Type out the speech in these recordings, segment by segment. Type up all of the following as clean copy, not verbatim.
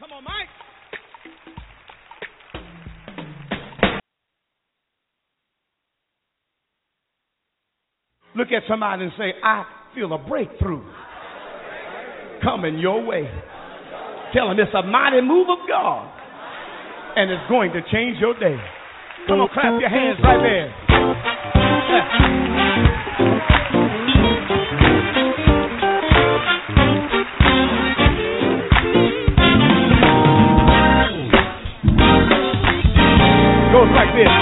Look at somebody and say, I feel a breakthrough coming your way. Tell them it's a mighty move of God, and it's going to change your day. Come on, clap your hands right there. Goes like this.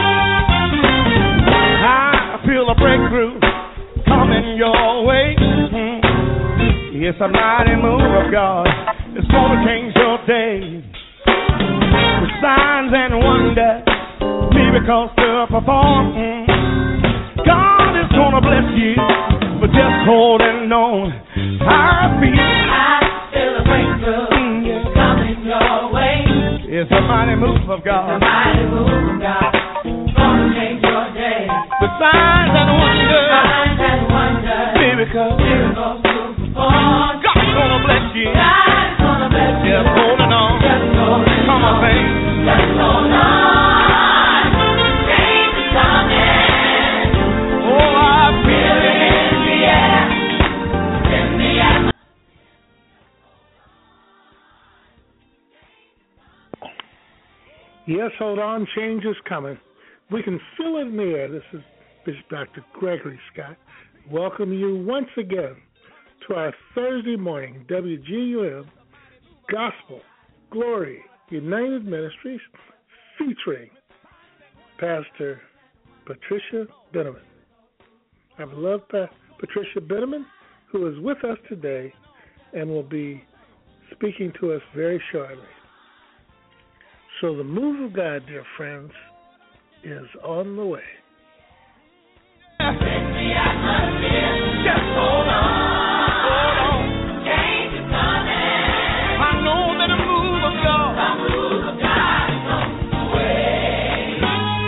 I feel a breakthrough coming your way. It's a mighty move of God. It's gonna change your day. With signs and wonders, miracles to perform. God is gonna bless you for just holding on. I feel a breakthrough coming your way. It's a mighty move of God. It's a mighty move of God. Gonna change your day. With signs and wonders, miracles to perform. God's gonna bless you. God's gonna bless you. Just holding on. Just holding on. Come on, baby. Just hold on. Change is coming. Oh, I feel it in the air. In the air. Yes, hold on. Change is coming. We can feel it in the air. This is Bishop Dr. Gregory Scott. Welcome you once again to our Thursday morning WGUM Gospel Glory United Ministries featuring Pastor Patricia Benneman. I love Patricia Benneman, who is with us today and will be speaking to us very shortly. So the move of God, dear friends, is on the way. Just hold on. Hold on. Change is coming. I know that a move of God. A move of God is on the way.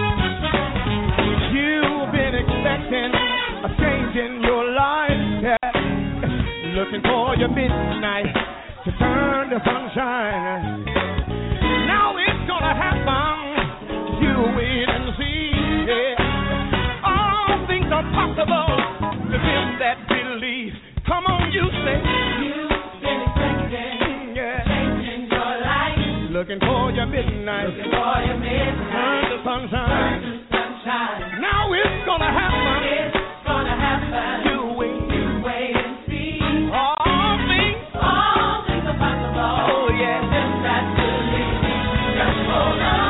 You've been expecting a change in your life. Yeah. Looking for your midnight to turn to sunshine. Now it's gonna happen. You wait and see. Yeah. All things are possible to them that believe. Come on, you say. You've been expecting change in your life. Looking for your midnight. Looking for your midnight. Turn to sunshine. Turn to sunshine. Now it's gonna happen. It's gonna happen. You wait and see. All things are possible. Oh yeah. Them that believe. Just hold on.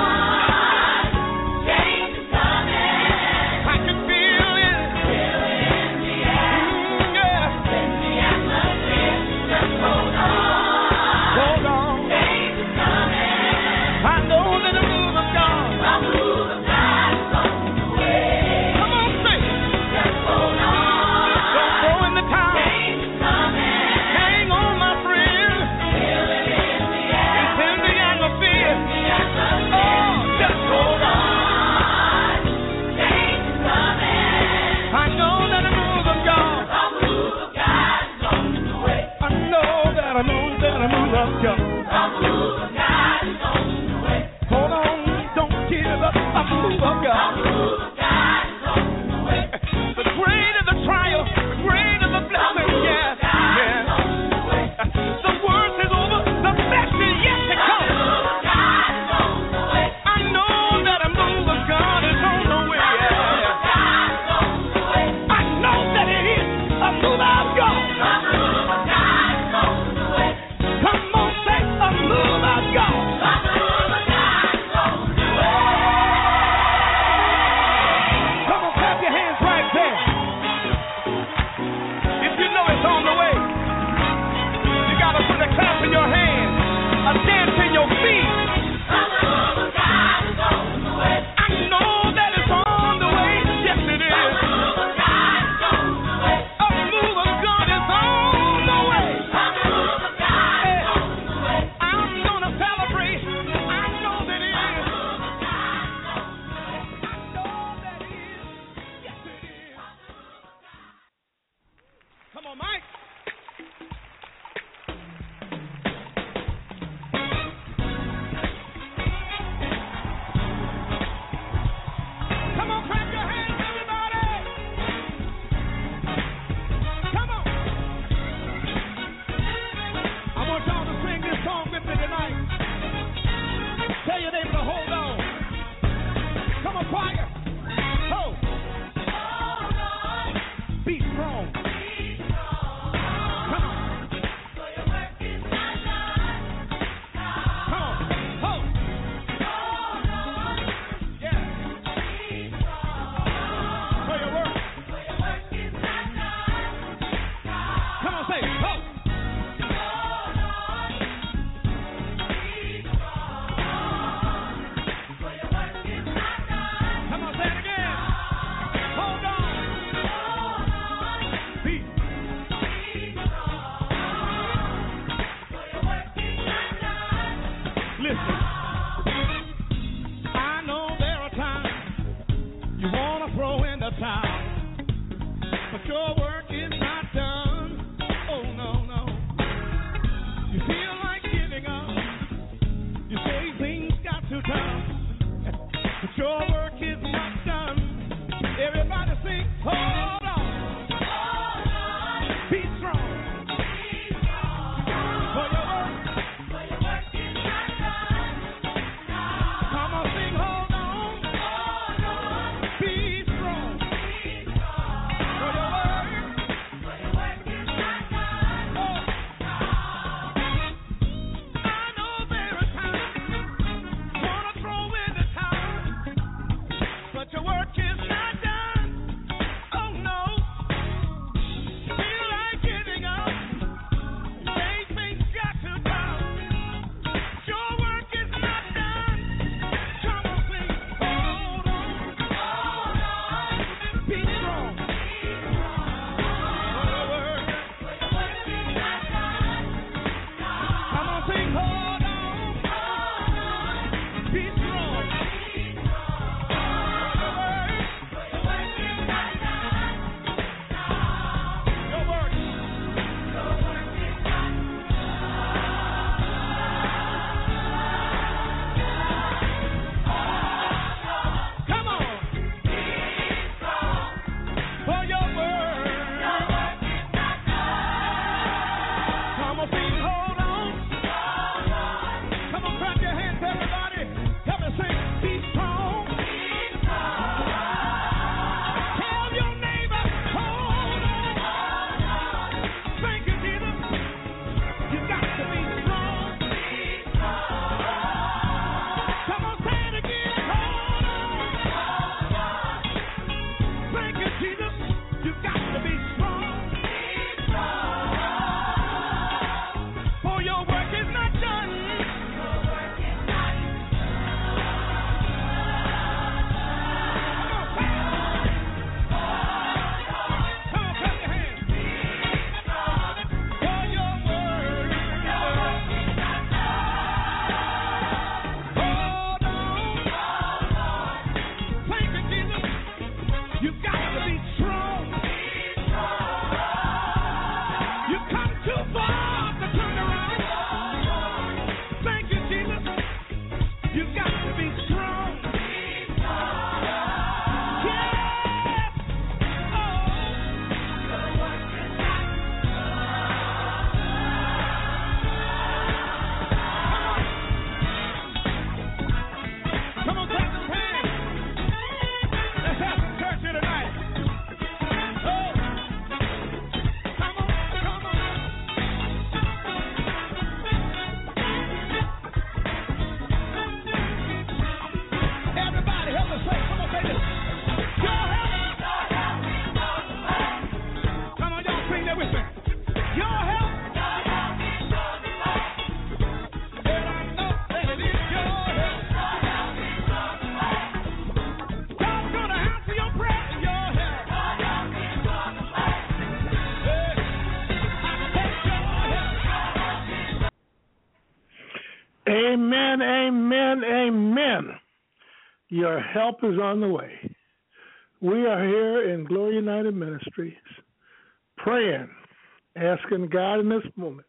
Amen, amen, amen. Your help is on the way. We are here in Glory United Ministries praying, asking God in this moment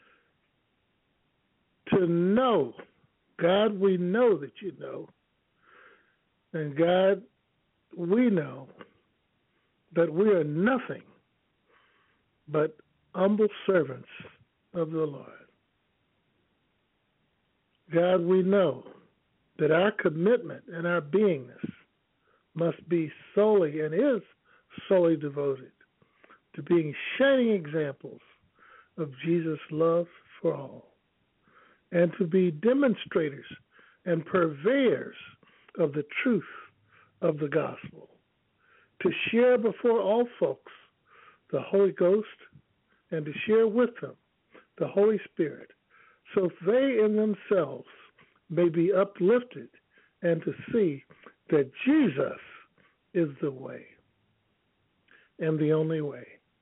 to know. God, we know that you know. And God, we know that we are nothing but humble servants of the Lord. God, we know that our commitment and our beingness must be solely and is solely devoted to being shining examples of Jesus' love for all, and to be demonstrators and purveyors of the truth of the gospel, to share before all folks the Holy Ghost and to share with them the Holy Spirit, so they in themselves may be uplifted and to see that Jesus is the way and the only way.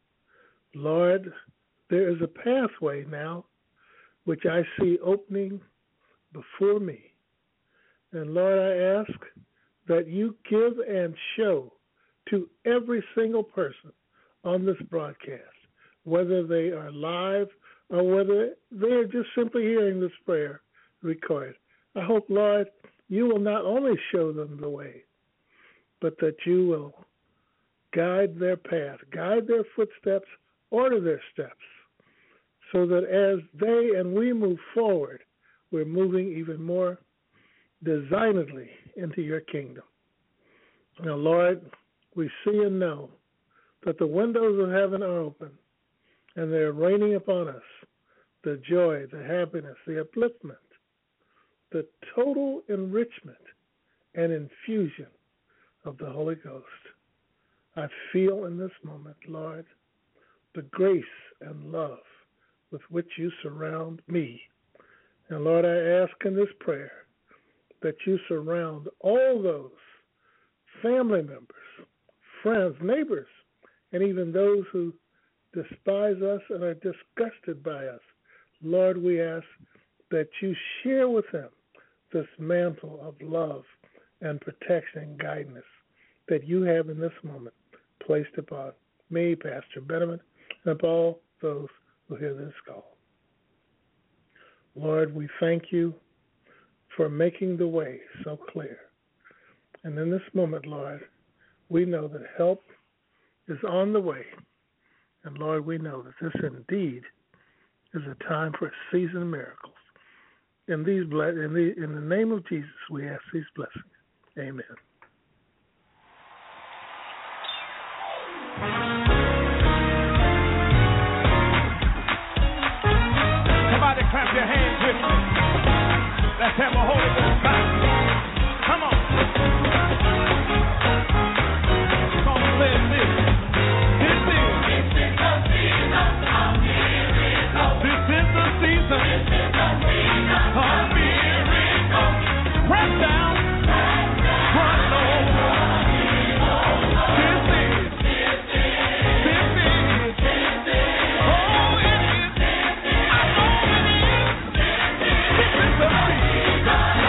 Lord, there is a pathway now which I see opening before me. And Lord, I ask that you give and show to every single person on this broadcast, whether they are live or whether they are just simply hearing this prayer recorded. I hope, Lord, you will not only show them the way, but that you will guide their path, guide their footsteps, order their steps, so that as they and we move forward, we're moving even more designedly into your kingdom. Now, Lord, we see and know that the windows of heaven are open, and they're raining upon us the joy, the happiness, the upliftment, the total enrichment and infusion of the Holy Ghost. I feel in this moment, Lord, the grace and love with which you surround me. And Lord, I ask in this prayer that you surround all those family members, friends, neighbors, and even those who despise us and are disgusted by us. Lord, we ask that you share with them this mantle of love and protection and guidance that you have in this moment placed upon me, Pastor Benjamin, and upon all those who hear this call. Lord, we thank you for making the way so clear. And in this moment, Lord, we know that help is on the way. And Lord, we know that this indeed is a time for a season of miracles. In the name of Jesus, we ask these blessings. Amen. Somebody clap your hands with me. Let's have a Holy Ghost time. Come on. The song says this. This is the season of miracles. This is the season of miracles. Press down. Run over. This is. Oh, it is. I know it is. This is the season.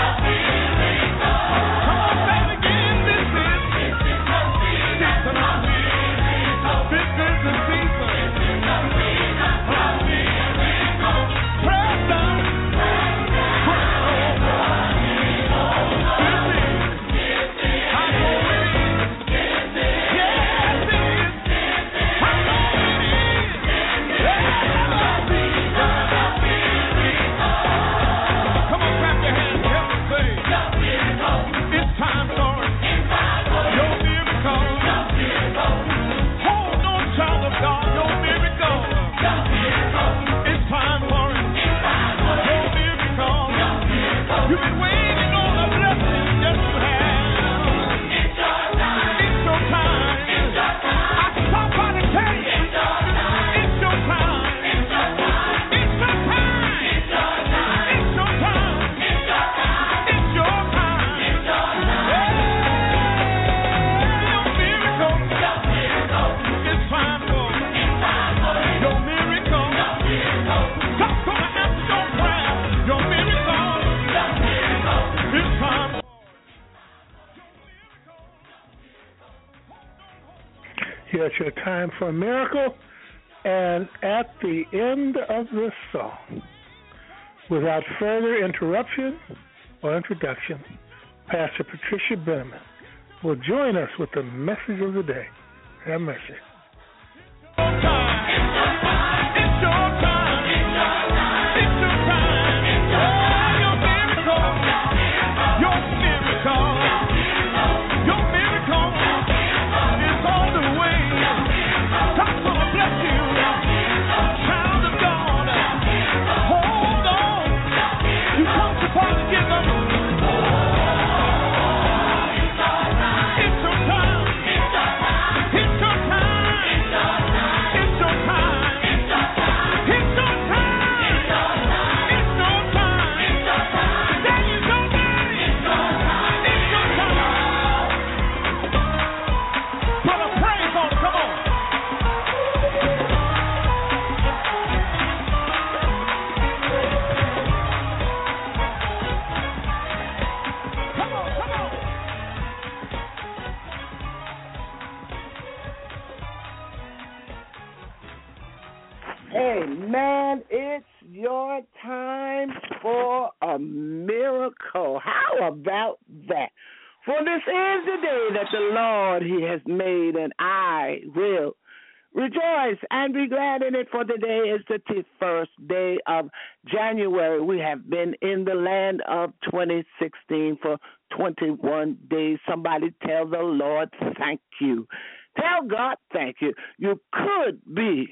Here at your time for a miracle, and at the end of the song, without further interruption or introduction, Pastor Patricia Benjamin will join us with the message of the day. Have mercy. Amen. It's your time for a miracle. How about that? For this is the day that the Lord He has made, and I will rejoice and be glad in it, for today is the 1st day of January. We have been in the land of 2016 for 21 days. Somebody tell the Lord thank you. Tell God thank you. You could be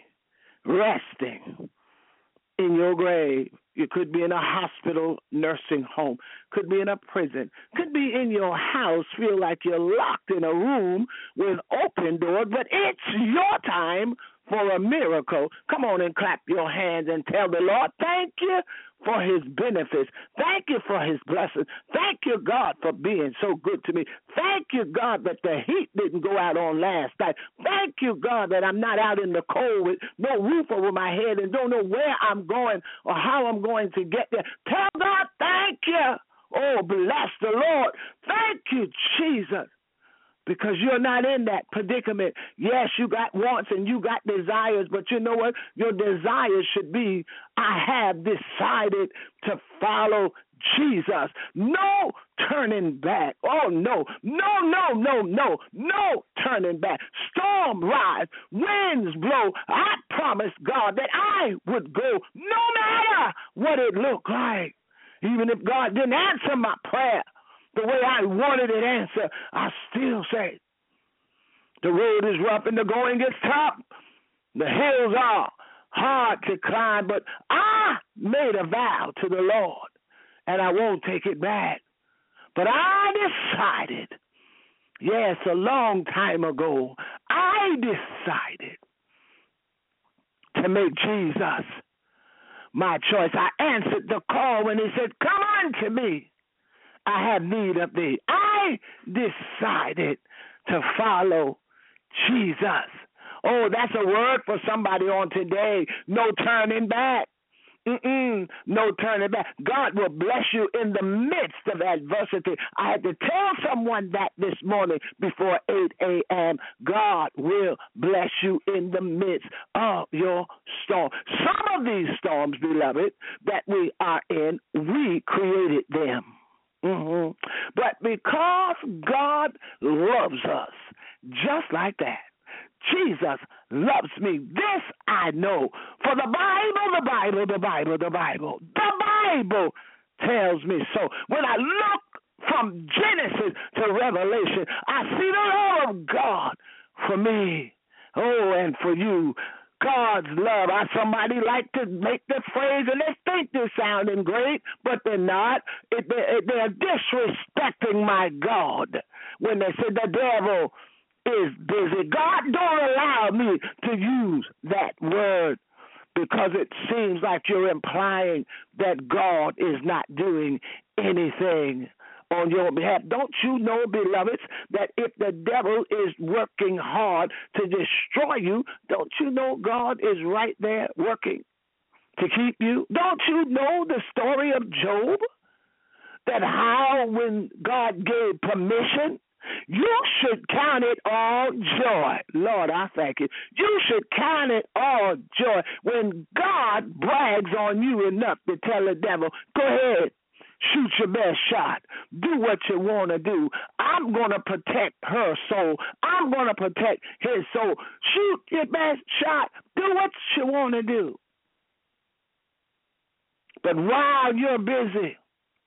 resting in your grave. You could be in a hospital, nursing home, could be in a prison, could be in your house, feel like you're locked in a room with open doors, but it's your time for a miracle. Come on and clap your hands and tell the Lord, thank you for His benefits. Thank you for His blessings. Thank you, God, for being so good to me. Thank you, God, that the heat didn't go out on last night. Thank you, God, that I'm not out in the cold with no roof over my head and don't know where I'm going or how I'm going to get there. Tell God, thank you. Oh, bless the Lord. Thank you, Jesus. Because you're not in that predicament. Yes, you got wants and you got desires, but you know what? Your desires should be, I have decided to follow Jesus. No turning back. Oh, no. No turning back. Storm rise, winds blow. I promised God that I would go no matter what it looked like. Even if God didn't answer my prayer the way I wanted it answered, I still say, the road is rough and the going gets tough. The hills are hard to climb, but I made a vow to the Lord, and I won't take it back. But I decided, yes, a long time ago, I decided to make Jesus my choice. I answered the call when He said, come unto me. I have need of thee. I decided to follow Jesus. Oh, that's a word for somebody on today. No turning back. No turning back. God will bless you in the midst of adversity. I had to tell someone that this morning before 8 a.m. God will bless you in the midst of your storm. Some of these storms, beloved, that we are in, we created them. But because God loves us just like that, Jesus loves me. This I know. For the Bible tells me so. When I look from Genesis to Revelation, I see the love of God for me. Oh, and for you. God's love. Somebody like to make the phrase, and they think they're sounding great, but they're not. They're disrespecting my God when they say the devil is busy. God don't allow me to use that word because it seems like you're implying that God is not doing anything on your behalf. Don't you know, beloveds, that if the devil is working hard to destroy you, don't you know God is right there working to keep you? Don't you know the story of Job? that how when God gave permission, you should count it all joy. Lord, I thank you. You should count it all joy when God brags on you enough to tell the devil, go ahead, shoot your best shot. Do what you want to do. I'm going to protect her soul. I'm going to protect his soul. Shoot your best shot. Do what you want to do. But while you're busy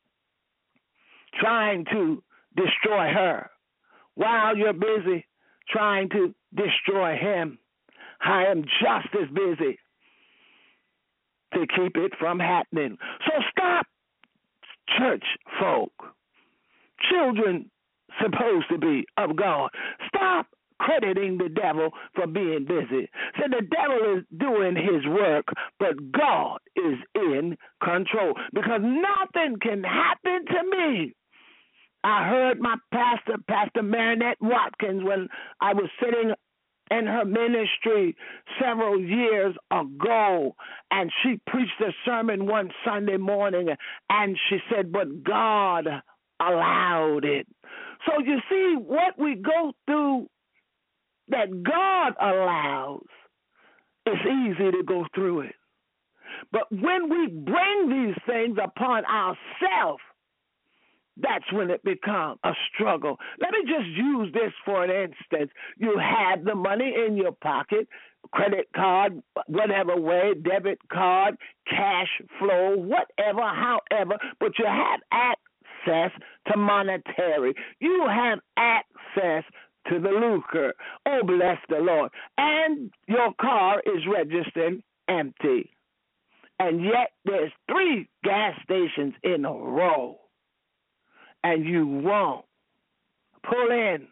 trying to destroy her, while you're busy trying to destroy him, I am just as busy to keep it from happening. So stop, church folk, children supposed to be of God. Stop crediting the devil for being busy. So the devil is doing his work, but God is in control, because nothing can happen to me. I heard my Pastor Marinette Watkins, when I was sitting in her ministry several years ago, and she preached a sermon one Sunday morning, and she said, but God allowed it. So you see, what we go through that God allows, it's easy to go through it. But when we bring these things upon ourselves, that's when it becomes a struggle. Let me just use this for an instance. You have the money in your pocket, credit card, whatever way, debit card, cash flow, whatever, however, but you have access to monetary. You have access to the lucre. Oh, bless the Lord. And your car is registered empty. And yet there's 3 gas stations in a row. And you won't pull in.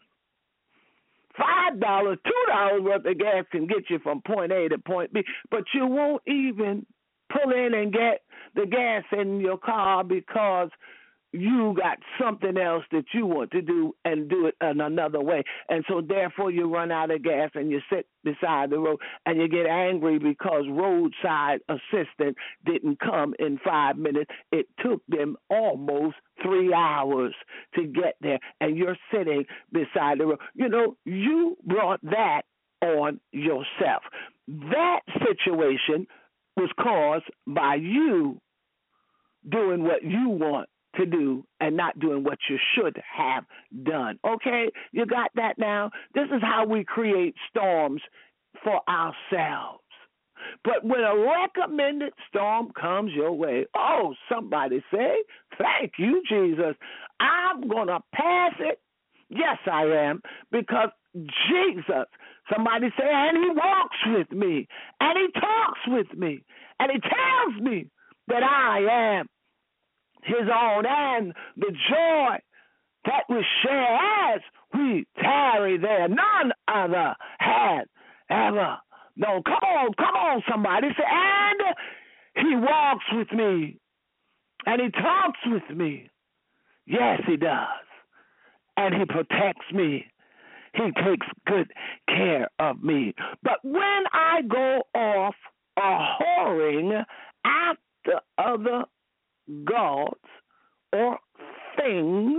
$5, $2 worth of gas can get you from point A to point B, but you won't even pull in and get the gas in your car because you got something else that you want to do and do it in another way. And so therefore you run out of gas and you sit beside the road and you get angry because roadside assistance didn't come in 5 minutes. It took them almost 3 hours to get there, and you're sitting beside the road. You know, you brought that on yourself. That situation was caused by you doing what you want to do and not doing what you should have done. Okay? You got that now? This is how we create storms for ourselves. But when a recommended storm comes your way, oh, somebody say, thank you, Jesus. I'm going to pass it. Yes, I am, because Jesus, somebody say, and he walks with me, and he talks with me, and he tells me that I am his own, and the joy that we share as we tarry there, none other had ever known. Come on, somebody say, and he walks with me, and he talks with me. Yes, he does, and he protects me. He takes good care of me. But when I go off whoring after other gods or things,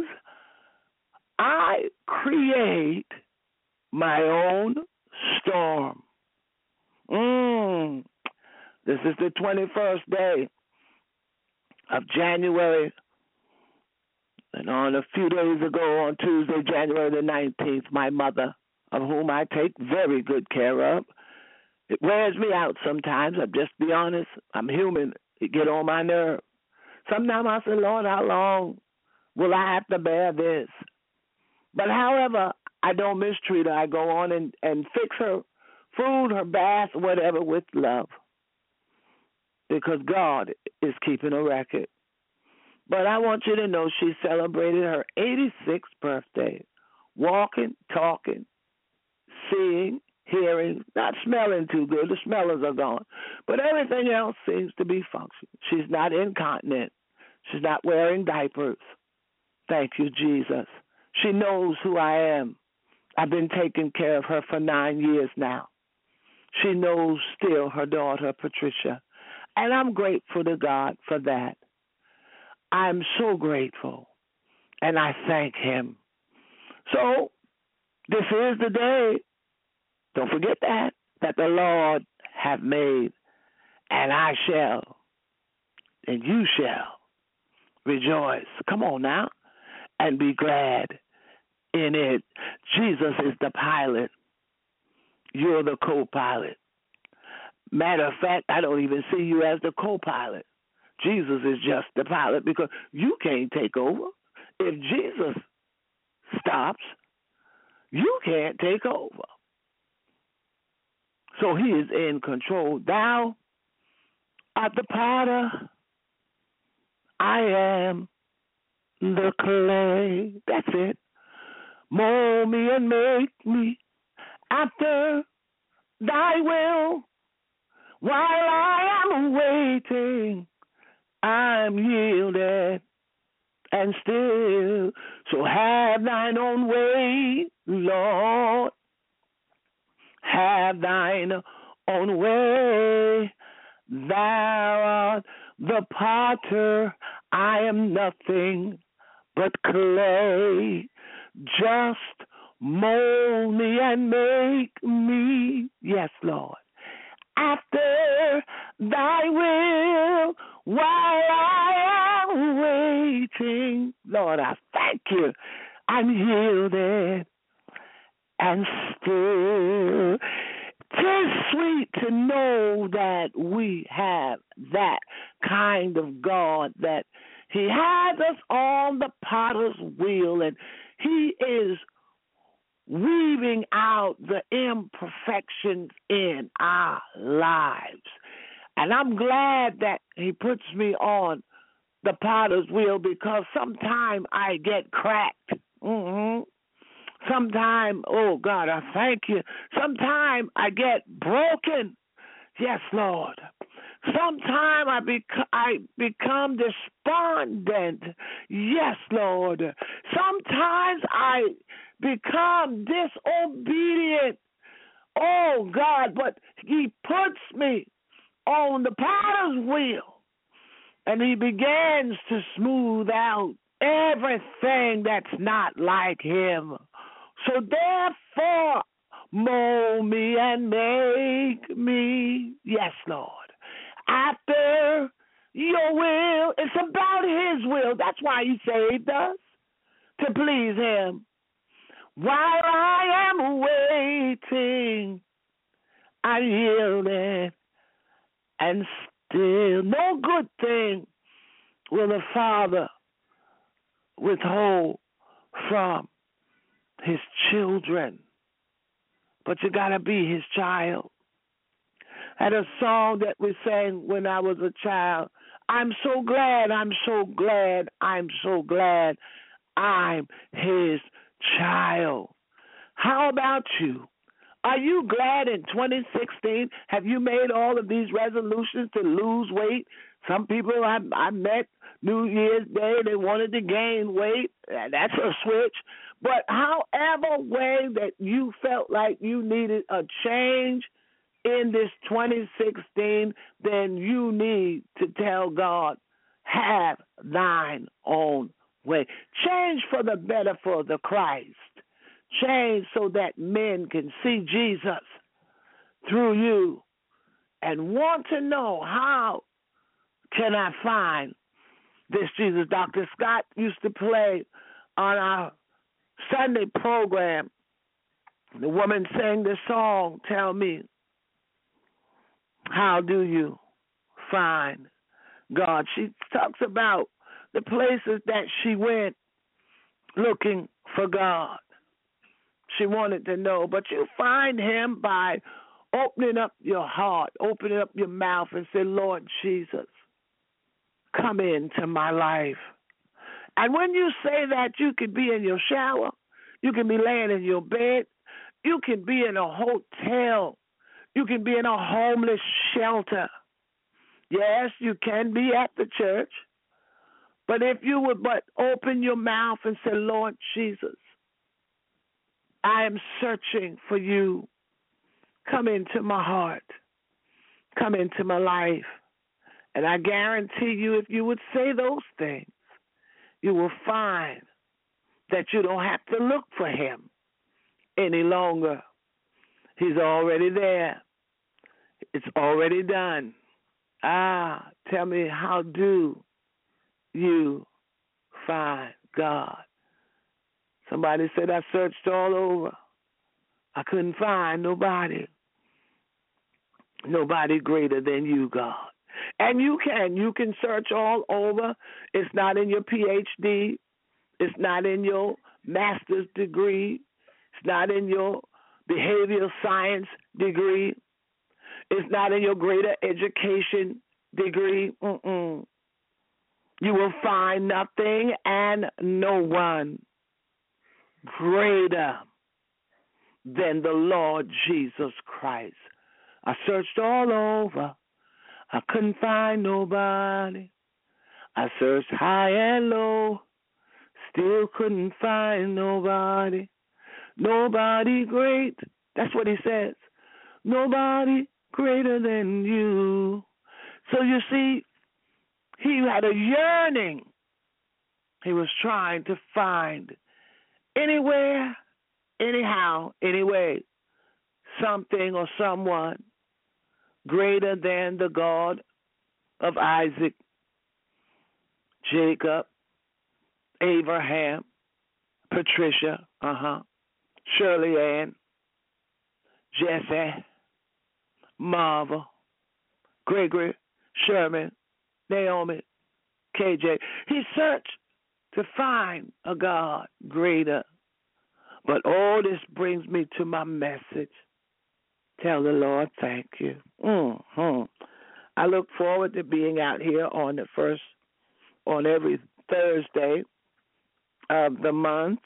I create my own storm. This is the 21st day of January, and on a few days ago, on Tuesday, January the 19th, my mother, of whom I take very good care of, it wears me out sometimes. I'll just be honest. I'm human. It get on my nerve. Sometimes I say, Lord, how long will I have to bear this? But however, I don't mistreat her. I go on and fix her food, her bath, whatever, with love, because God is keeping a record. But I want you to know she celebrated her 86th birthday, walking, talking, seeing, hearing, not smelling too good. The smellers are gone. But everything else seems to be functioning. She's not incontinent. She's not wearing diapers. Thank you, Jesus. She knows who I am. I've been taking care of her for 9 years now. She knows still her daughter, Patricia. And I'm grateful to God for that. I'm so grateful, and I thank him. So this is the day, don't forget that the Lord have made, and I shall, and you shall rejoice. Come on now, and be glad in it. Jesus is the pilot. You're the co-pilot. Matter of fact, I don't even see you as the co-pilot. Jesus is just the pilot because you can't take over. If Jesus stops, you can't take over. So he is in control. Thou art the potter, I am the clay. That's it. Mold me and make me after thy will. While I am waiting, I'm yielded and still. So have thine own way, Lord. Have thine own way. Thou art the potter, I am nothing but clay. Just mold me and make me, yes, Lord, after thy will, while I am waiting. Lord, I thank you. I'm yielded and still. 'Tis sweet to know that we have that kind of God, that he has us on the potter's wheel, and he is weaving out the imperfections in our lives. And I'm glad that he puts me on the potter's wheel, because sometimes I get cracked. Sometimes, oh God, I thank you. Sometimes I get broken. Yes, Lord. Sometimes I become despondent. Yes, Lord. Sometimes I become disobedient. Oh God, but he puts me on the potter's wheel, and he begins to smooth out everything that's not like him. So therefore, mold me and make me, yes, Lord, after your will. It's about his will. That's why he saved us, to please him. While I am waiting, I yielded and still. No good thing will the Father withhold from his children. But you got to be his child. I had a song that we sang when I was a child. I'm so glad, I'm so glad, I'm so glad I'm his child. How about you? Are you glad in 2016? Have you made all of these resolutions to lose weight? Some people I met New Year's Day, they wanted to gain weight. That's a switch. But however way that you felt like you needed a change in this 2016, then you need to tell God, have thine own way. Change for the better for the Christ. Change so that men can see Jesus through you and want to know, how can I find this Jesus? Dr. Scott used to play on our Sunday program. The woman sang the song, Tell Me, How Do You Find God? She talks about the places that she went looking for God. She wanted to know, but you find him by opening up your heart, opening up your mouth and say, Lord Jesus, come into my life. And when you say that, you can be in your shower, you can be laying in your bed, you can be in a hotel, you can be in a homeless shelter. Yes, you can be at the church, but if you would but open your mouth and say, Lord Jesus, I am searching for you. Come into my heart. Come into my life. And I guarantee you, if you would say those things, you will find that you don't have to look for him any longer. He's already there. It's already done. Tell me, how do you find God? Somebody said, I searched all over. I couldn't find nobody. Nobody greater than you, God. And you can search all over. It's not in your PhD. It's not in your master's degree. It's not in your behavioral science degree. It's not in your greater education degree. You will find nothing and no one greater than the Lord Jesus Christ. I searched all over. I couldn't find nobody. I searched high and low. Still couldn't find nobody. Nobody great. That's what he says. Nobody greater than you. So you see, he had a yearning. He was trying to find anywhere, anyhow, anyway, something or someone greater than the God of Isaac, Jacob, Abraham, Patricia, Shirley Ann, Jesse, Marva, Gregory, Sherman, Naomi, KJ. He searched to find a God greater. But all this brings me to my message. Tell the Lord thank you. I look forward to being out here on every Thursday of the month.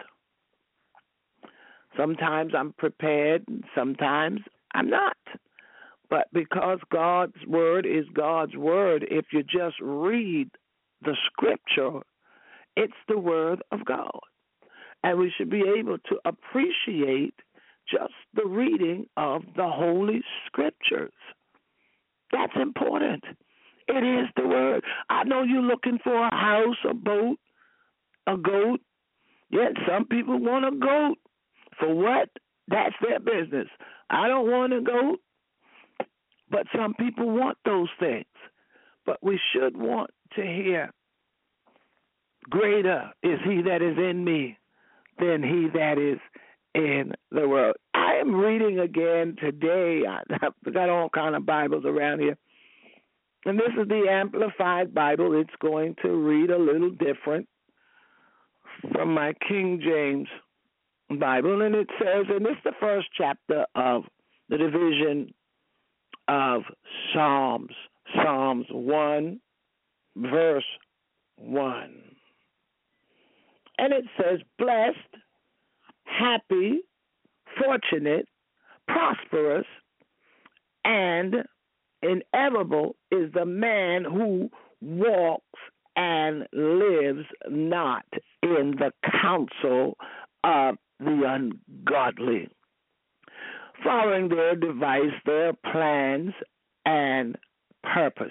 Sometimes I'm prepared, sometimes I'm not. But because God's word is God's word, if you just read the scripture, it's the word of God. And we should be able to appreciate just the reading of the Holy Scriptures. That's important. It is the word. I know you're looking for a house, a boat, a goat. Yet some people want a goat. For what? That's their business. I don't want a goat, but some people want those things. But we should want to hear, greater is he that is in me than he that is in the world. I am reading again today. I've got all kind of Bibles around here. And this is the Amplified Bible. It's going to read a little different from my King James Bible. And it says, and this is the first chapter of the division of Psalms. Psalms 1, verse 1. And it says, blessed, happy, fortunate, prosperous, and inevitable is the man who walks and lives not in the counsel of the ungodly, following their device, their plans, and purpose.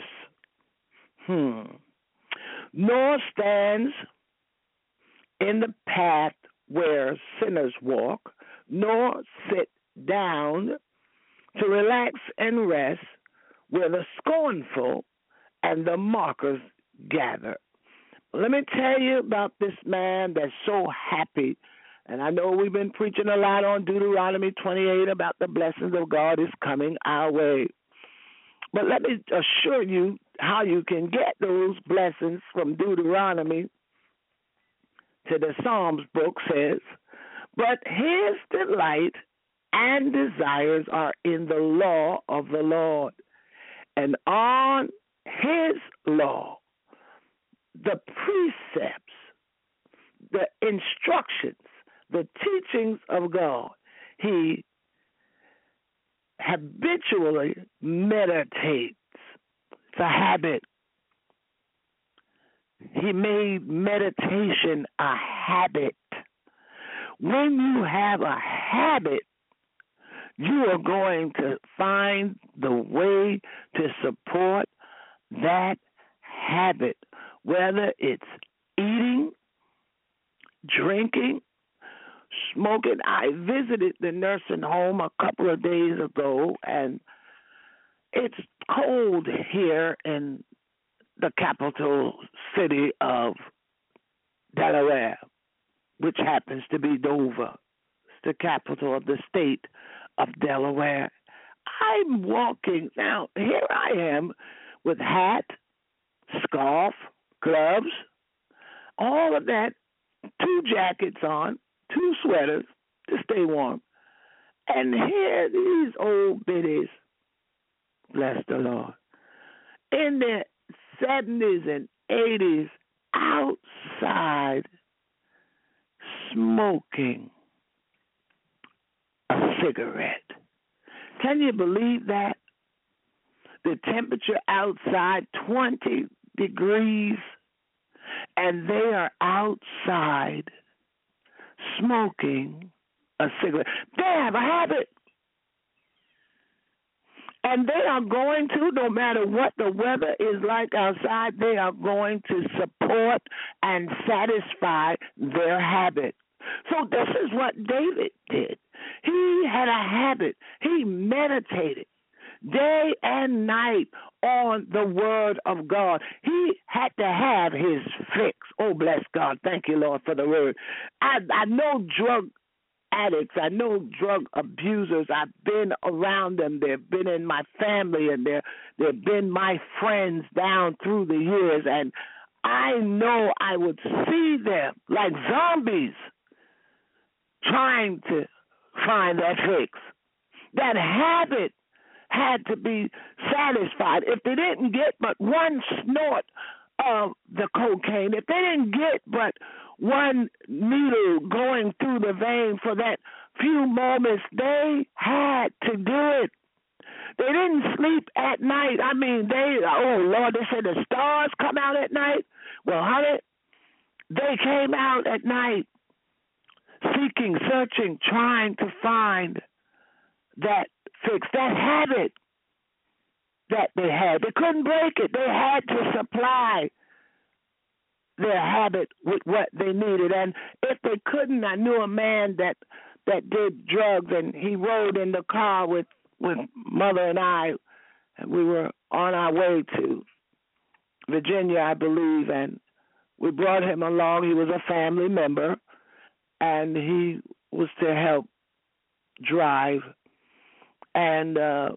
Nor stands in the path where sinners walk, nor sit down to relax and rest where the scornful and the mockers gather. Let me tell you about this man that's so happy. And I know we've been preaching a lot on Deuteronomy 28 about the blessings of God is coming our way. But let me assure you how you can get those blessings from Deuteronomy to the Psalms book says, but his delight and desires are in the law of the Lord, and on his law, the precepts, the instructions, the teachings of God, he habitually meditates. It's a habit. He made meditation a habit. When you have a habit, you are going to find the way to support that habit, whether it's eating, drinking, smoking. I visited the nursing home a couple of days ago, and it's cold here in the capital city of Delaware, which happens to be Dover. It's the capital of the state of Delaware. I'm walking. Now, here I am with hat, scarf, gloves, all of that, 2 jackets on, 2 sweaters to stay warm. And here these old biddies, bless the Lord, in their 70s and 80s, outside smoking a cigarette. Can you believe that? The temperature outside, 20 degrees, and they are outside smoking a cigarette. They have a habit. And they are going to, no matter what the weather is like outside, they are going to support and satisfy their habit. So this is what David did. He had a habit. He meditated day and night on the word of God. He had to have his fix. Oh, bless God. Thank you, Lord, for the word. I know drug addicts. I know drug abusers. I've been around them. They've been in my family, and they've been my friends down through the years. And I know I would see them like zombies trying to find that fix. That habit had to be satisfied. If they didn't get but one snort of the cocaine, if they didn't get but one needle going through the vein for that few moments, they had to do it. They didn't sleep at night. I mean, oh, Lord, they said the stars come out at night. Well, honey, they came out at night seeking, searching, trying to find that fix, that habit that they had. They couldn't break it. They had to supply their habit with what they needed. And if they couldn't, I knew a man that did drugs, and he rode in the car with Mother and I, and we were on our way to Virginia, I believe, and we brought him along. He was a family member, and he was to help drive. And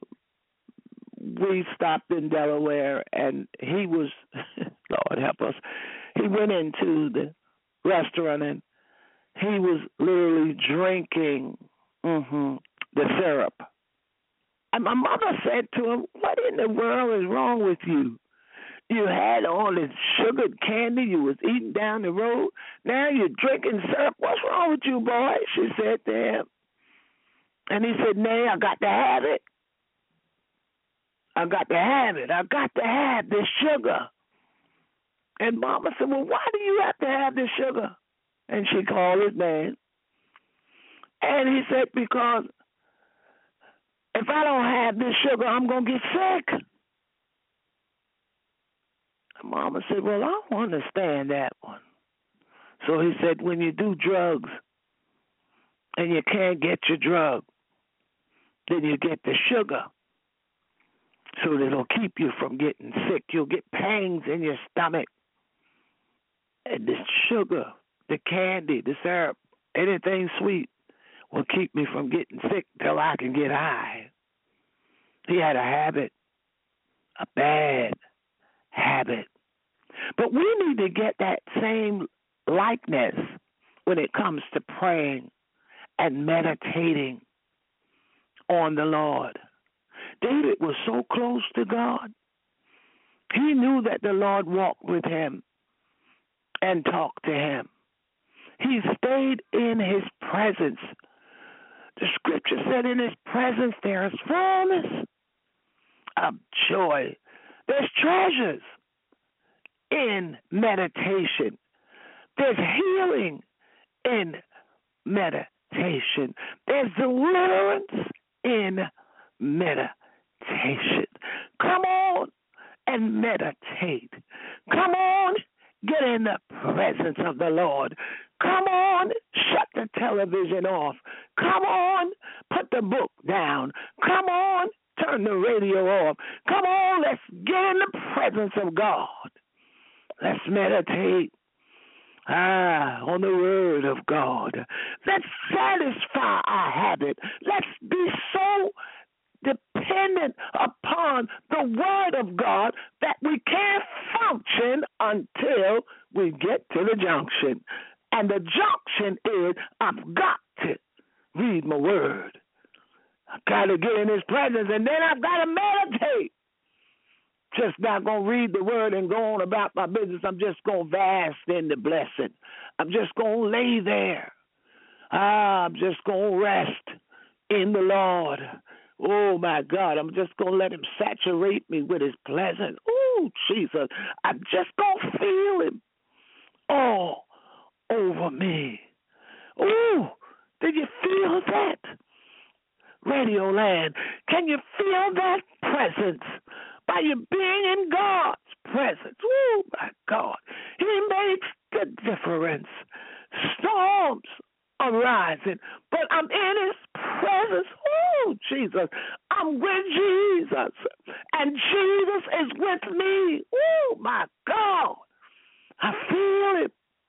we stopped in Delaware, and he was, Lord help us, he went into the restaurant, and he was literally drinking the syrup. And my mother said to him, what in the world is wrong with you? You had all this sugared candy. You was eating down the road. Now you're drinking syrup. What's wrong with you, boy? She said to him. And he said, Nay, I got to have it. I got to have it. I got to have this sugar. And Mama said, well, why do you have to have this sugar? And she called his name. And he said, because if I don't have this sugar, I'm going to get sick. And Mama said, well, I don't understand that one. So he said, when you do drugs and you can't get your drug, then you get the sugar. So that it'll keep you from getting sick. You'll get pangs in your stomach. And the sugar, the candy, the syrup, anything sweet will keep me from getting sick till I can get high. He had a habit, a bad habit. But we need to get that same likeness when it comes to praying and meditating on the Lord. David was so close to God. He knew that the Lord walked with him and talked to him. He stayed in his presence. The scripture said in his presence there is fullness of joy. There's treasures in meditation. There's healing in meditation. There's deliverance in meditation. Come on and meditate. Come on get in the presence of the Lord. Come on, shut the television off. Come on, put the book down. Come on, turn the radio off. Come on, let's get in the presence of God. Let's meditate on the word of God. Let's satisfy our habit. Let's be so dependent upon the word of God that we can't function until we get to the junction. And the junction is, I've got to read my word. I've got to get in his presence, and then I've got to meditate. Just not going to read the word and go on about my business. I'm just going to bask in the blessing. I'm just going to lay there. I'm just going to rest in the Lord. Oh, my God, I'm just going to let him saturate me with his presence. Oh, Jesus, I'm just going to feel him all over me. Oh, did you feel that? Radio Land, can you feel that presence? By you being in God's presence. Oh, my God. He makes the difference. Storms are rising, but I'm in his presence. Oh, Jesus. I'm with Jesus, and Jesus is with me. Oh, my God. I feel it.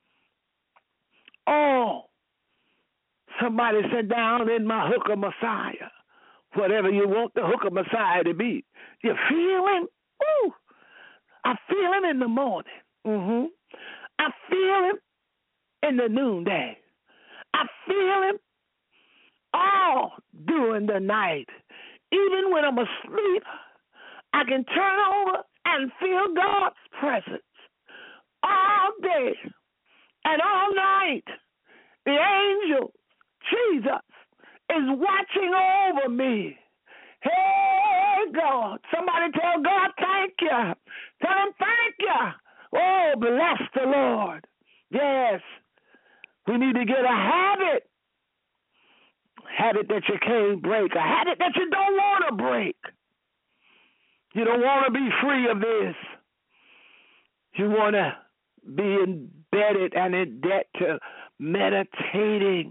Oh, somebody sit down in my hook of Messiah. Whatever you want the hook of Messiah to be. You feel him? Ooh. I feel him in the morning. I feel him in the noonday. I feel him all during the night. Even when I'm asleep, I can turn over and feel God's presence all day and all night. The angel, Jesus, is watching over me. Hey, God. Somebody tell God thank you. Tell him thank you. Oh, bless the Lord. Yes. We need to get a habit. Habit that you can't break. A habit that you don't want to break. You don't want to be free of this. You want to be embedded and in debt to meditating.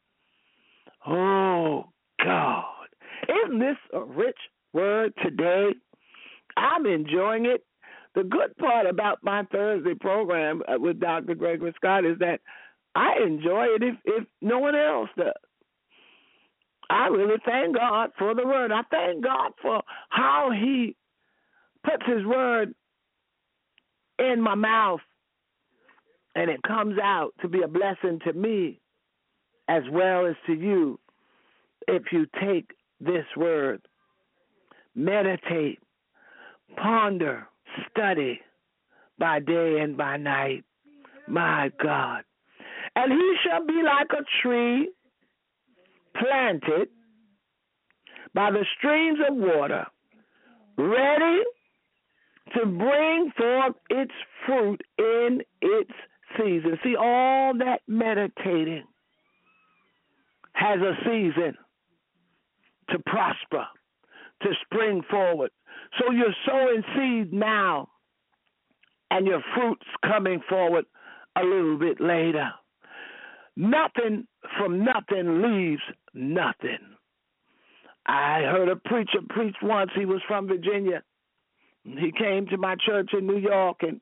Oh, God. Isn't this a rich word today? I'm enjoying it. The good part about my Thursday program with Dr. Gregory Scott is that I enjoy it if no one else does. I really thank God for the word. I thank God for how he puts his word in my mouth and it comes out to be a blessing to me as well as to you if you take this word. Meditate, ponder, study by day and by night. My God. And he shall be like a tree planted by the streams of water, ready to bring forth its fruit in its season. See, all that meditating has a season to prosper, to spring forward. So you're sowing seed now, and your fruit's coming forward a little bit later. Nothing from nothing leaves nothing. I heard a preacher preach once. He was from Virginia. He came to my church in New York, and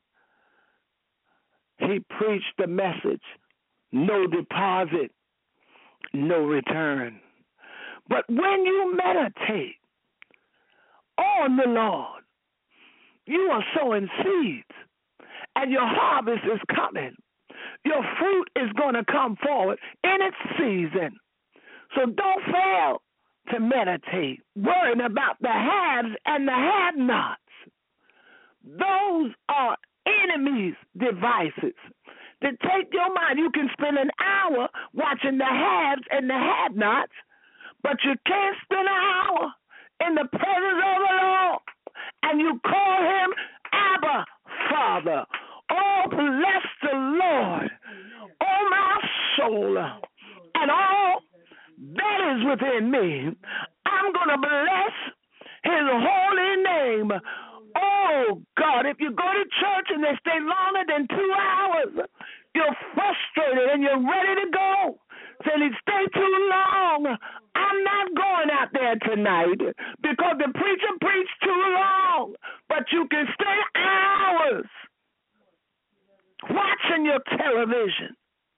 he preached the message, no deposit, no return. But when you meditate on the Lord, you are sowing seeds, and your harvest is coming. Your fruit is going to come forward in its season. So don't fail to meditate, worrying about the haves and the have-nots. Those are enemies' devices to take your mind. You can spend an hour watching the haves and the have-nots, but you can't spend an hour in the presence of the Lord and you call him Abba, Father. Oh, bless the Lord, oh, my soul, and all that is within me. I'm going to bless his holy name. Oh, God, if you go to church and they stay longer than 2 hours, you're frustrated and you're ready to go. Say, they stay too long. I'm not going out there tonight because the preacher preached too long. But you can stay hours watching your television.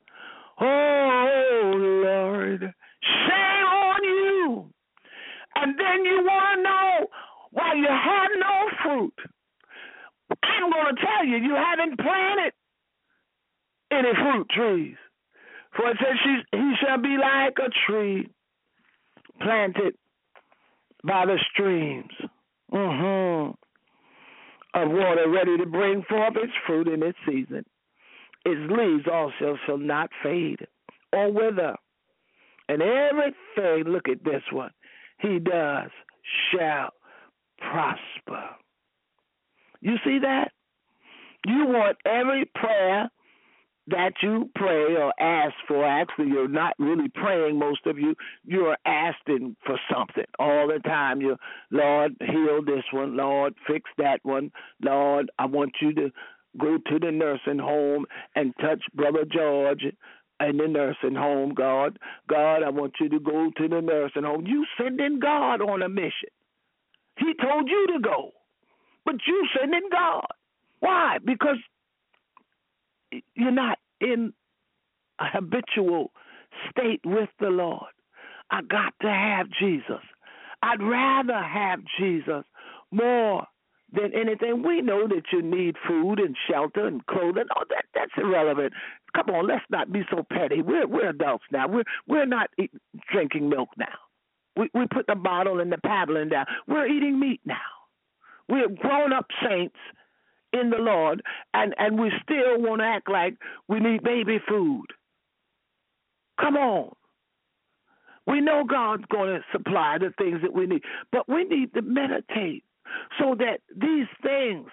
Oh, Lord, shame on you. And then you want to know why you have no fruit. I'm going to tell you, you haven't planted any fruit trees. For it says he shall be like a tree planted by the streams of water, ready to bring forth its fruit in its season. Its leaves also shall not fade or wither. And everything, look at this one, he does shall prosper. You see that? You want every prayer that you pray or ask for. Actually, you're not really praying, most of you. You're asking for something all the time. You, Lord, heal this one. Lord, fix that one. Lord, I want you to go to the nursing home and touch Brother George in the nursing home, God. God, I want you to go to the nursing home. You sending God on a mission. He told you to go, but you sending God. Why? Because you're not in a habitual state with the Lord. I got to have Jesus. I'd rather have Jesus more than anything. We know that you need food and shelter and clothing. Oh, that's irrelevant. Come on, let's not be so petty. We're adults now. We're not drinking milk now. We put the bottle and the paddling down. We're eating meat now. We're grown-up saints in the Lord, and we still want to act like we need baby food. Come on. We know God's going to supply the things that we need, but we need to meditate so that these things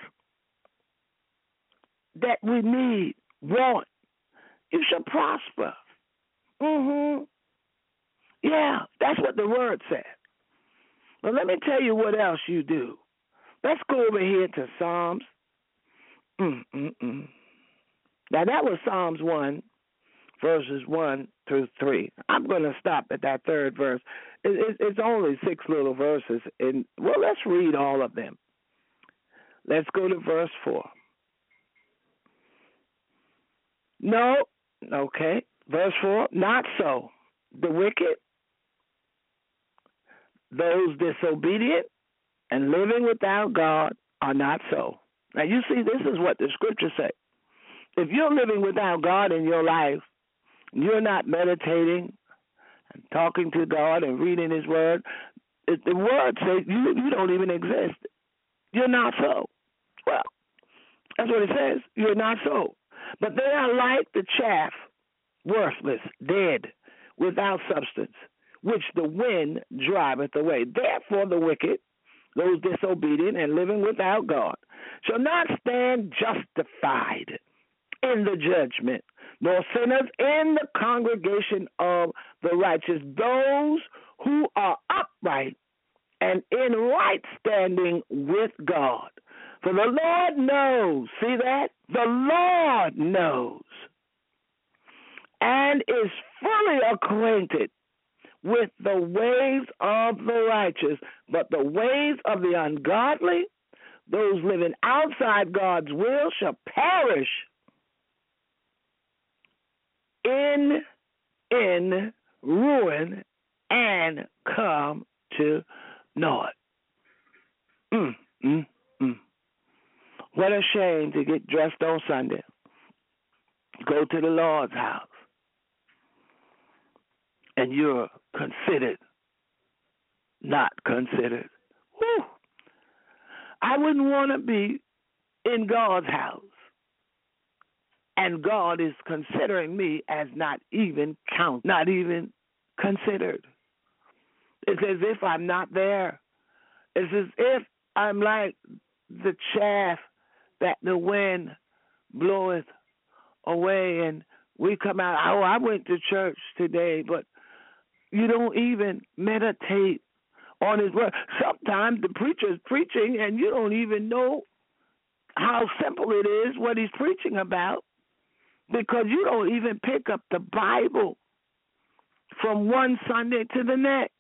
that we need, want, you shall prosper. Yeah, that's what the word said. But let me tell you what else you do. Let's go over here to Psalms. Now, that was Psalms 1, verses 1 through 3. I'm going to stop at that third verse. It's only 6 little verses. And well, let's read all of them. Let's go to verse 4. No, okay. Verse 4, not so. The wicked, those disobedient and living without God are not so. Now, you see, this is what the scriptures say. If you're living without God in your life, you're not meditating and talking to God and reading his word, the word says you don't even exist. You're not so. Well, that's what it says. You're not so. But they are like the chaff, worthless, dead, without substance, which the wind driveth away. Therefore the wicked, those disobedient and living without God, shall not stand justified in the judgment, nor sinners in the congregation of the righteous. Those who are upright and in right standing with God. For the Lord knows, see that? The Lord knows and is fully acquainted with the ways of the righteous, but the ways of the ungodly, those living outside God's will, shall perish in ruin and come to naught. What a shame to get dressed on Sunday, go to the Lord's house, and you're considered not considered. Whew. I wouldn't want to be in God's house, and God is considering me as not even considered. It's as if I'm not there. It's as if I'm like the chaff that the wind bloweth away, and we come out, oh, I went to church today, but you don't even meditate on his word. Sometimes the preacher's preaching and you don't even know how simple it is what he's preaching about, because you don't even pick up the Bible from one Sunday to the next.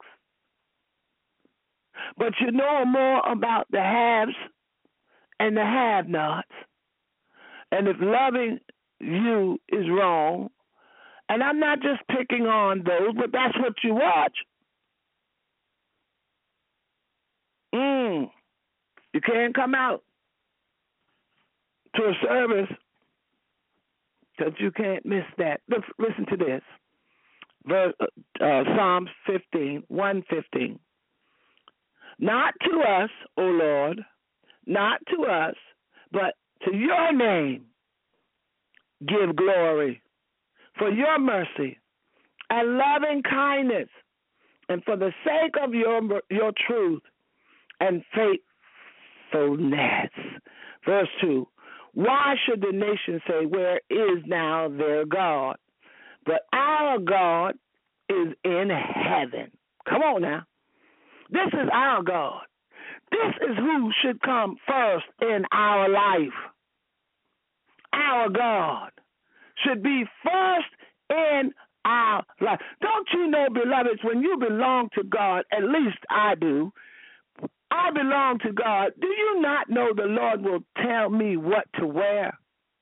But you know more about the haves and the have-nots. And if loving you is wrong, and I'm not just picking on those, but that's what you watch. You can't come out to a service because you can't miss that. Listen to this. Psalms 115. Not to us, O Lord, not to us, but to your name give glory for your mercy and loving kindness, and for the sake of your truth and faithfulness. Verse 2, why should the nation say, where is now their God? But our God is in heaven. Come on now. This is our God. This is who should come first in our life. Our God should be first in our life. Don't you know, beloveds, when you belong to God, at least I do, I belong to God. Do you not know the Lord will tell me what to wear?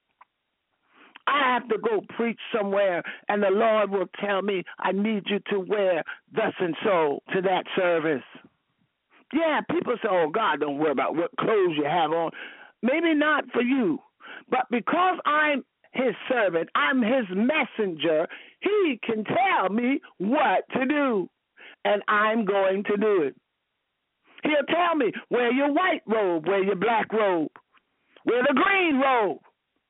I have to go preach somewhere, and the Lord will tell me, I need you to wear thus and so to that service. Yeah, people say, oh, God, don't worry about what clothes you have on. Maybe not for you, but because I'm his servant, I'm his messenger, he can tell me what to do, and I'm going to do it. He'll tell me, wear your white robe, wear your black robe, wear the green robe,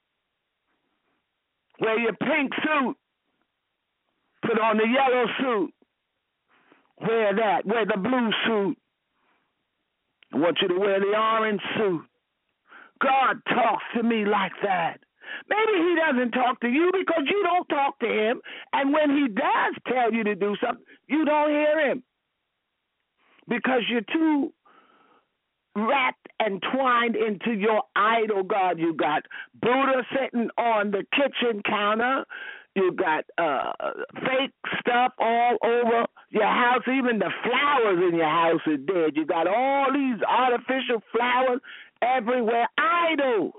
wear your pink suit, put on the yellow suit, wear that, wear the blue suit. I want you to wear the orange suit. God talks to me like that. Maybe he doesn't talk to you because you don't talk to him, and when he does tell you to do something, you don't hear him because you're too wrapped and twined into your idol God. You got Buddha sitting on the kitchen counter. You got fake stuff all over your house. Even the flowers in your house are dead. You got all these artificial flowers everywhere. Idols.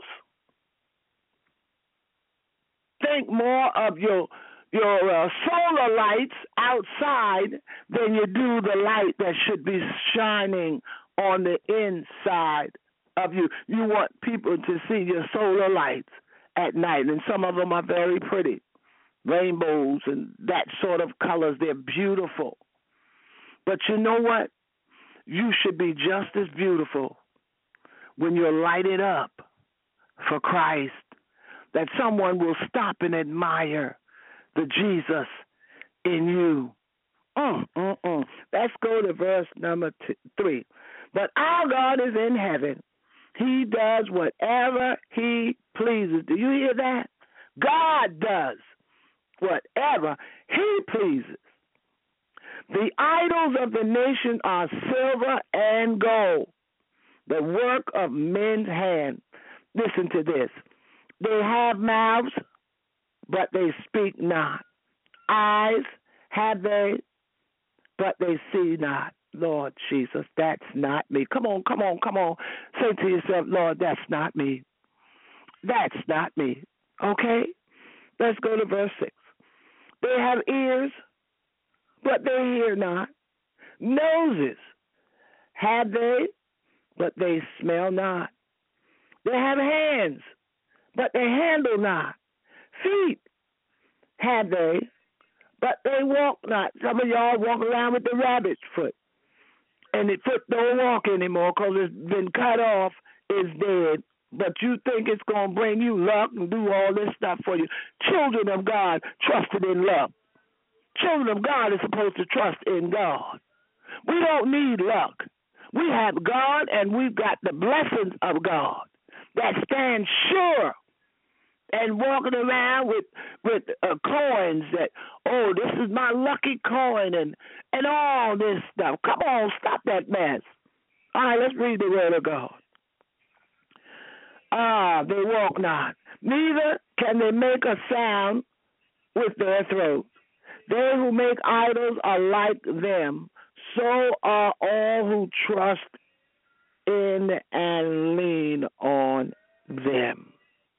Think more of your solar lights outside than you do the light that should be shining on the inside of you. You want people to see your solar lights at night, and some of them are very pretty. Rainbows and that sort of colors, they're beautiful. But you know what? You should be just as beautiful when you're lighted up for Christ, that someone will stop and admire the Jesus in you. Let's go to verse number 3. But our God is in heaven. He does whatever he pleases. Do you hear that? God does whatever he pleases. The idols of the nation are silver and gold, the work of men's hands. Listen to this. They have mouths, but they speak not. Eyes have they, but they see not. Lord Jesus, that's not me. Come on. Say to yourself, Lord, that's not me. That's not me. Okay? Let's go to verse 6. They have ears, but they hear not. Noses have they, but they smell not. They have hands, but they handle not. Feet have they, but they walk not. Some of y'all walk around with the rabbit's foot, and the foot don't walk anymore because it's been cut off, it's dead. But you think it's going to bring you luck and do all this stuff for you. Children of God trusted in luck. Children of God are supposed to trust in God. We don't need luck. We have God, and we've got the blessings of God that stand sure. And walking around with coins that, oh, this is my lucky coin and all this stuff. Come on, stop that mess. All right, let's read the word of God. They walk not, neither can they make a sound with their throat. They who make idols are like them. So are all who trust in and lean on them.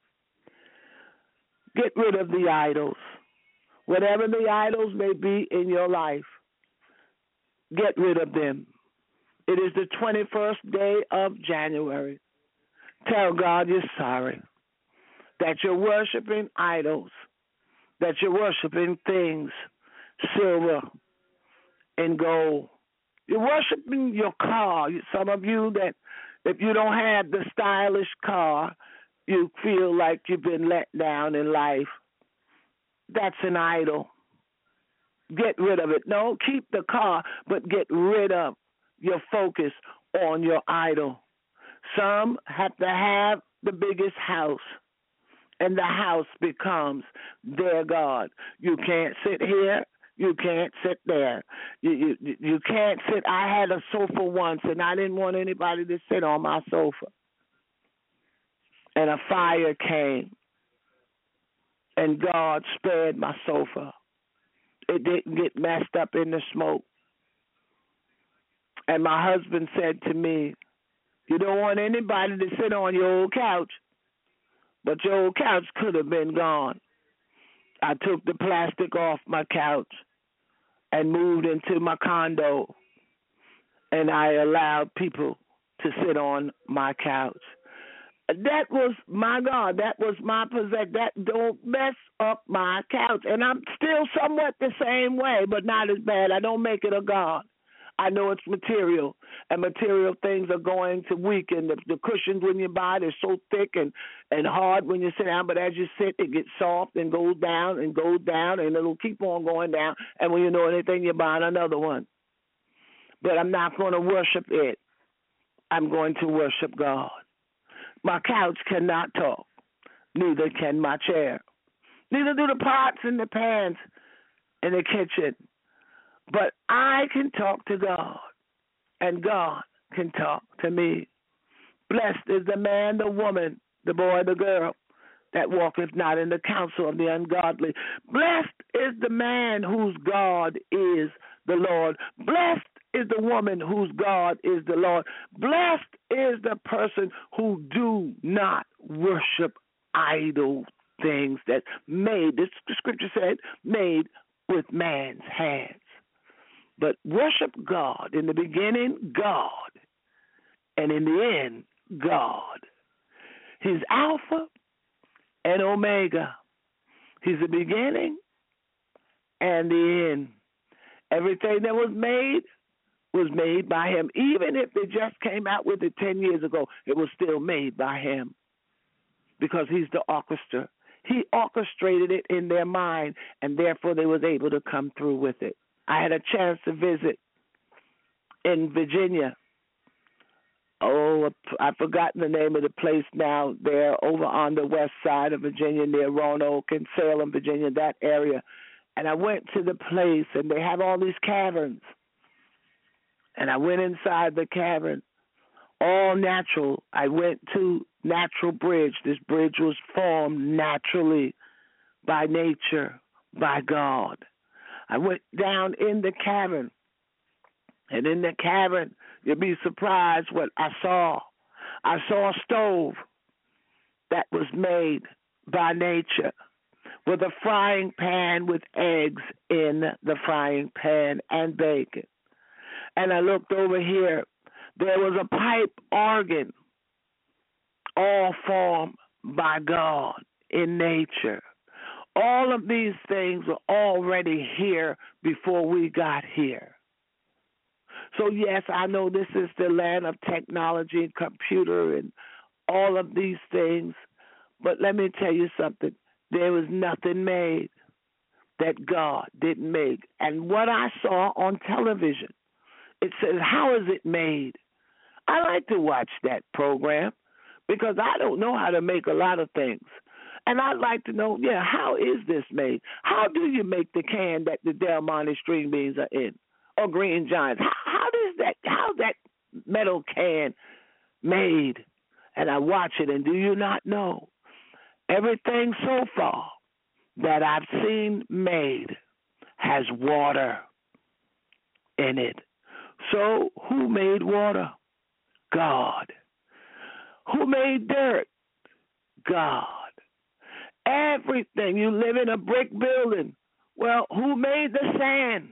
Get rid of the idols. Whatever the idols may be in your life, get rid of them. It is the 21st day of January. Tell God you're sorry, that you're worshiping idols, that you're worshiping things, silver and gold. You're worshiping your car. Some of you that if you don't have the stylish car, you feel like you've been let down in life. That's an idol. Get rid of it. No, keep the car, but get rid of your focus on your idol. Some have to have the biggest house, and the house becomes their God. You can't sit here. You can't sit there. You can't sit. I had a sofa once, and I didn't want anybody to sit on my sofa. And a fire came, and God spared my sofa. It didn't get messed up in the smoke. And my husband said to me, you don't want anybody to sit on your old couch, but your old couch could have been gone. I took the plastic off my couch and moved into my condo, and I allowed people to sit on my couch. That was my God. That was my possession. That don't mess up my couch. And I'm still somewhat the same way, but not as bad. I don't make it a God. I know it's material, and material things are going to weaken. The cushions when you buy, they're so thick and hard when you sit down, but as you sit, it gets soft and goes down, and it'll keep on going down. And when you know anything, you buy another one. But I'm not going to worship it. I'm going to worship God. My couch cannot talk, neither can my chair. Neither do the pots and the pans in the kitchen. But I can talk to God, and God can talk to me. Blessed is the man, the woman, the boy, the girl, that walketh not in the counsel of the ungodly. Blessed is the man whose God is the Lord. Blessed is the woman whose God is the Lord. Blessed is the person who do not worship idol things that made, the scripture said, made with man's hands. But worship God. In the beginning, God. And in the end, God. He's Alpha and Omega. He's the beginning and the end. Everything that was made by him. Even if they just came out with it 10 years ago, it was still made by him. Because he's the orchestra. He orchestrated it in their mind, and therefore they was able to come through with it. I had a chance to visit in Virginia. Oh, I've forgotten the name of the place now. They're over on the west side of Virginia near Roanoke and Salem, Virginia, that area. And I went to the place, and they have all these caverns. And I went inside the cavern, all natural. I went to Natural Bridge. This bridge was formed naturally by nature, by God. I went down in the cavern, and in the cavern, you'll be surprised what I saw. I saw a stove that was made by nature with a frying pan with eggs in the frying pan and bacon. And I looked over here. There was a pipe organ, all formed by God in nature. All of these things were already here before we got here. So, yes, I know this is the land of technology and computer and all of these things, but let me tell you something. There was nothing made that God didn't make. And what I saw on television, it says, how is it made? I like to watch that program because I don't know how to make a lot of things. And I'd like to know, how is this made? How do you make the can that the Del Monte string beans are in, or Green Giants? How's that metal can made? and I watch it, and do you not know everything so far that I've seen made has water in it. So who made water? God. Who made dirt? God. Everything. You live in a brick building. Well, who made the sand?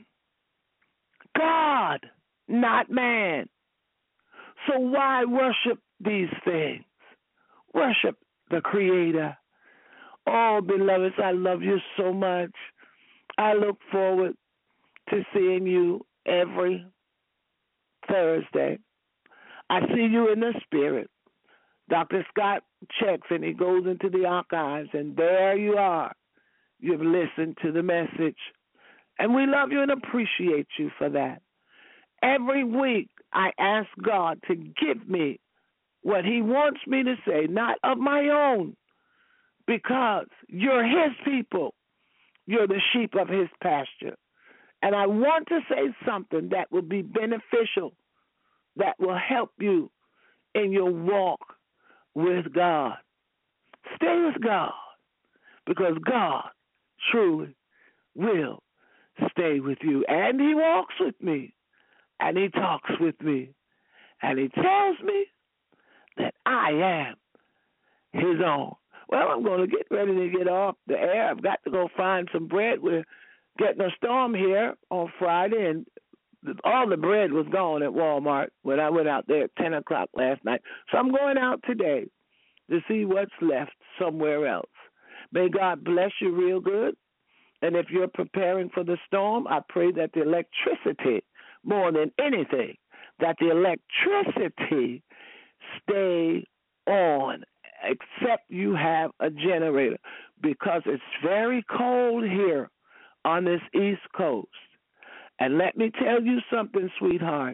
God, not man. So why worship these things? Worship the Creator. Oh, beloveds, I love you so much. I look forward to seeing you every Thursday. I see you in the spirit. Dr. Scott checks and he goes into the archives, and there you are. You've listened to the message, and we love you and appreciate you for that. Every week I ask God to give me what he wants me to say, not of my own, because you're his people. You're the sheep of his pasture. And I want to say something that will be beneficial, that will help you in your walk with God. Stay with God, because God truly will stay with you. And he walks with me, and he talks with me, and he tells me that I am his own. Well, I'm going to get ready to get off the air. I've got to go find some bread. We're getting a storm here on Friday, and all the bread was gone at Walmart when I went out there at 10 o'clock last night. So I'm going out today to see what's left somewhere else. May God bless you real good. And if you're preparing for the storm, I pray that the electricity, more than anything, that the electricity stay on, except you have a generator, because it's very cold here on this East Coast. And let me tell you something, sweetheart.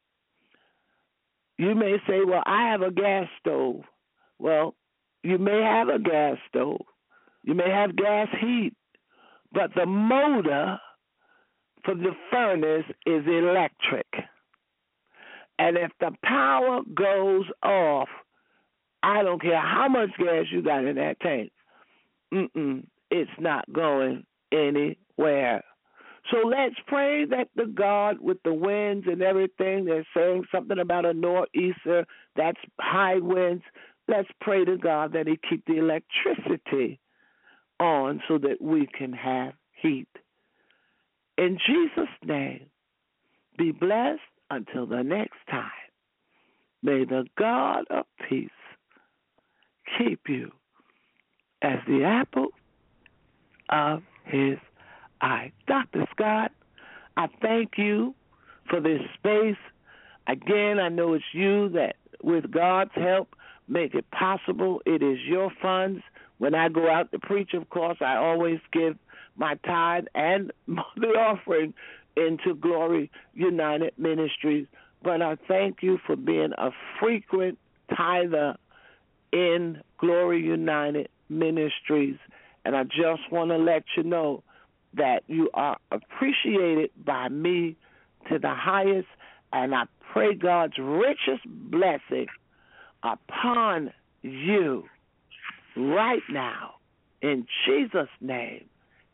You may say, well, I have a gas stove. Well, you may have a gas stove. You may have gas heat. But the motor for the furnace is electric. And if the power goes off, I don't care how much gas you got in that tank. It's not going anywhere. So let's pray that the God with the winds and everything, they're saying something about a nor'easter, that's high winds. Let's pray to God that he keep the electricity on so that we can have heat. In Jesus' name, be blessed until the next time. May the God of peace keep you as the apple of his eye. Dr. Scott, I thank you for this space. Again, I know it's you that, with God's help, make it possible. It is your funds. When I go out to preach, of course, I always give my tithe and the offering into Glory United Ministries. But I thank you for being a frequent tither in Glory United Ministries. And I just want to let you know that you are appreciated by me to the highest, and I pray God's richest blessing upon you right now. In Jesus' name,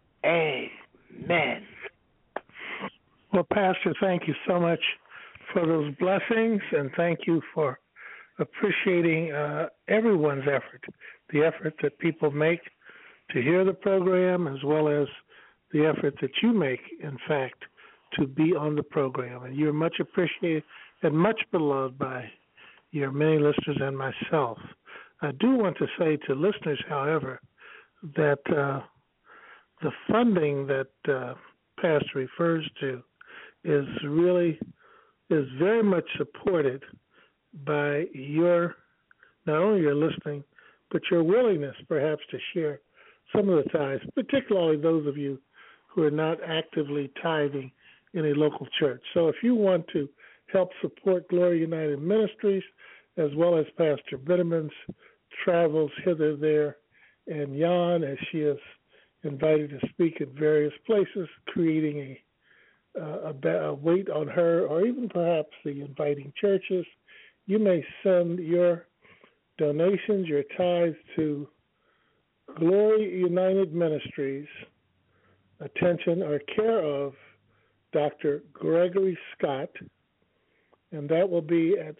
amen. Well, Pastor, thank you so much for those blessings, and thank you for appreciating everyone's effort, the effort that people make to hear the program, as well as the effort that you make, in fact, to be on the program. And you're much appreciated and much beloved by your many listeners and myself. I do want to say to listeners, however, that the funding that Pastor refers to is very much supported by your, not only your listening, but your willingness perhaps to share some of the tithes, particularly those of you who are not actively tithing in a local church. So if you want to help support Glory United Ministries, as well as Pastor Bitterman's travels hither, there, and yon, as she is invited to speak in various places, creating a weight on her, or even perhaps the inviting churches, you may send your donations, your tithes to Glory United Ministries, attention or care of Dr. Gregory Scott, and that will be at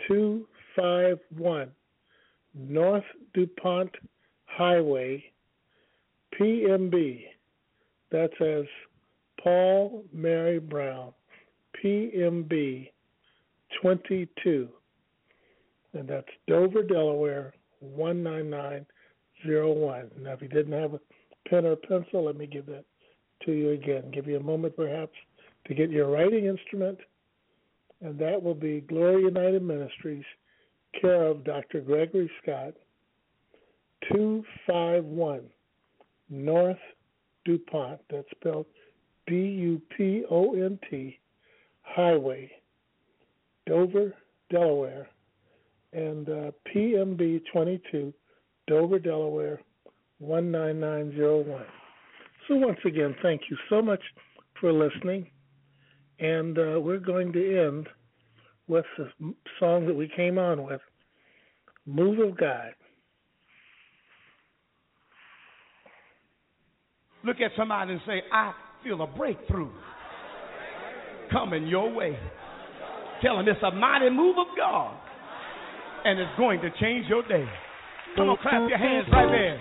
251 North DuPont Highway, PMB. That's as Paul Mary Brown, PMB 22. And that's Dover, Delaware, 19901. Now, if you didn't have a pen or pencil, let me give that to you again. Give you a moment, perhaps, to get your writing instrument. And that will be Glory United Ministries, care of Dr. Gregory Scott, 251 North DuPont, that's spelled DUPONT, Highway, Dover, Delaware, and PMB 22, Dover, Delaware, 19901. So once again, thank you so much for listening, and we're going to end with the song that we came on with, Move of God. Look at somebody and say, I feel a breakthrough coming your way. Tell them it's a mighty move of God, and it's going to change your day. Come on, clap your hands right there.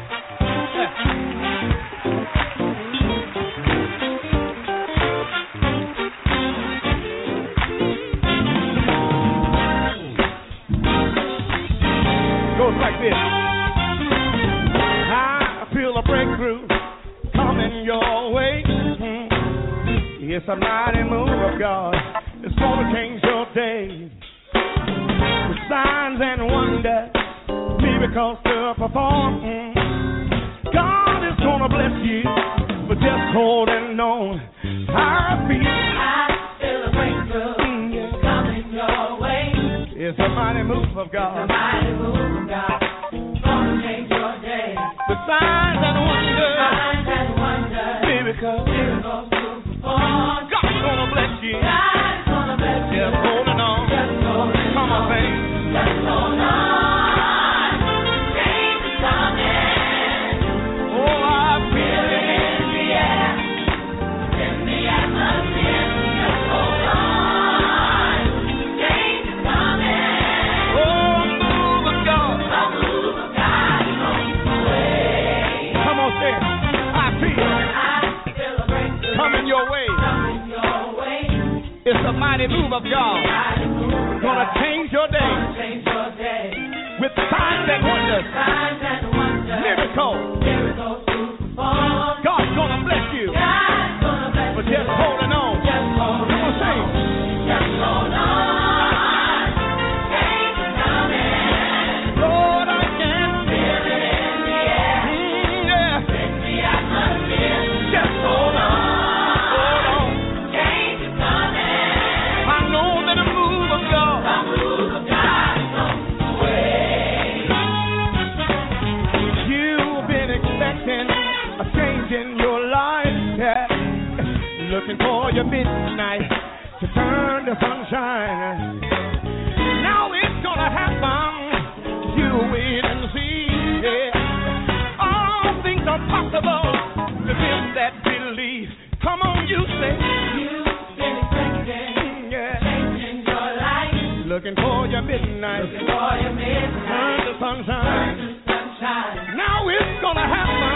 Goes like this. I feel a breakthrough coming your way. It's a mighty move of God. It's going to change your day. With signs and wonders, miracles to perform. God is going to bless you for just holding on. I feel a breakthrough coming your way. It's a mighty move of God. It's a mighty move of God. It's going to change your day. With signs and wonders, miracles to perform. God's going to bless you. God's going to bless you. Just holding on. Just holding on. Come on, baby. Just hold on. Change is coming. Oh, I feel it in the air. In the atmosphere. Just hold on. Change is coming. Oh, a move of God. A move of God is on the way. Come on, say it. I feel a breakthrough coming your way. Coming your way. It's a mighty move of God. Gonna change your day. With signs and wonders. Miracles. God's gonna bless you. But just holding on. Come on, say it. Just hold on. Change is coming. Lord, I can feel it in the air. Yeah. In the atmosphere. Just hold on. In your life, yeah. Looking for your midnight to turn to sunshine. Now it's gonna happen. You wait and see. Yeah. All things are possible to them that believe. Come on, you say. You've been expecting, yeah. Changing your life. Looking for your midnight. Looking for your midnight. Turn to sunshine. Turn to sunshine. Now it's gonna happen.